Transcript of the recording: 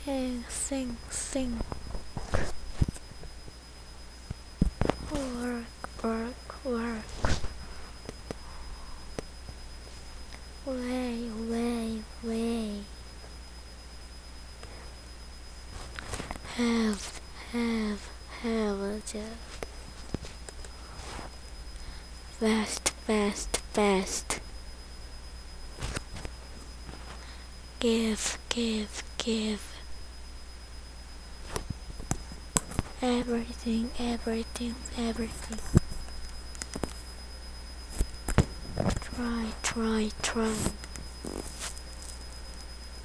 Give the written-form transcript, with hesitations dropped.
and sing. Work. Way. Have, just fast. Give. Everything. Try.